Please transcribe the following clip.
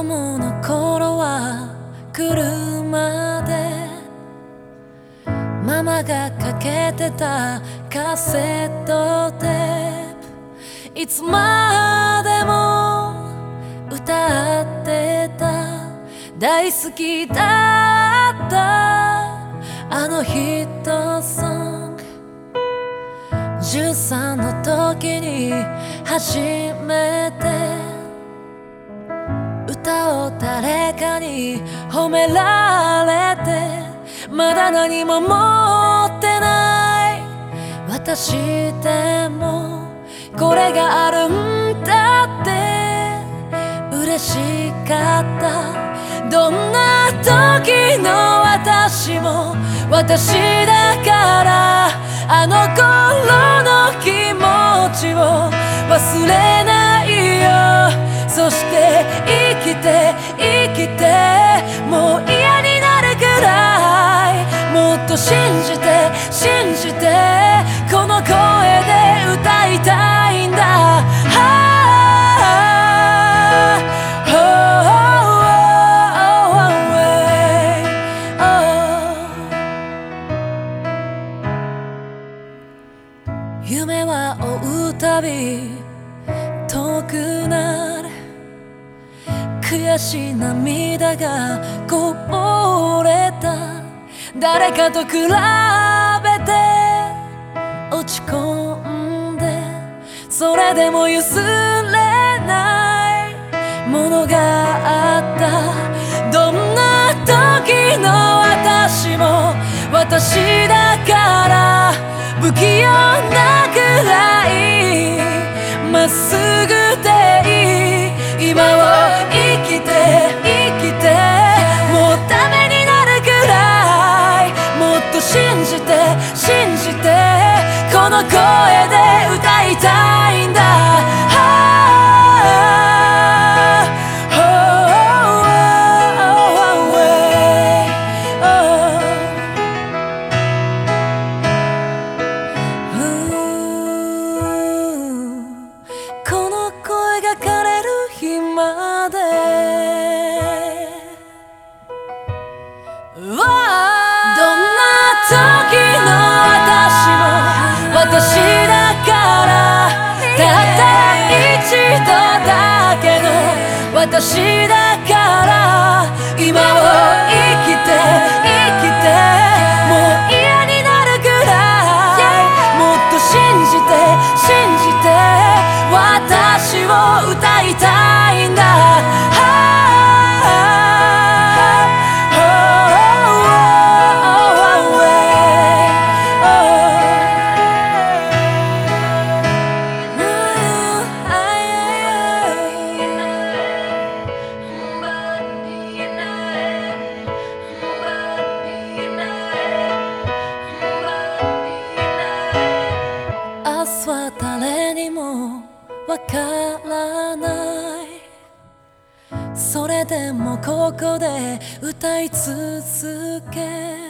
供の頃は車でママがかけてたカセットテープ、いつまでも歌ってた大好きだったあのヒットソング。13の時に初めて歌を誰かに褒められて、まだ何も持ってない私でもこれがあるんだって嬉しかった。どんな時の私も私だから、あの頃の気持ちを忘れないよ。そして生きて生きてもう嫌になるくらい、もっと信じて信じてこの声で歌いたいんだ。夢は追うたび遠くなる、悔しい涙がこぼれた。誰かと比べて落ち込んで、それでも譲れないものがあった。どんな時の私も私だから、不器用なくらいまっすぐでいい。今を生きて生きてもうダメになるくらい、もっと信じて信じてこの声で歌いたいんだ。この声が枯れる日まで、どんな時の私も私だから、たった一度だけの私だから、今を生きて生きてもう嫌になるくらい、もっと信じて信じて私を歌いたいんだ。明日は誰にもわからない、それでもここで歌い続け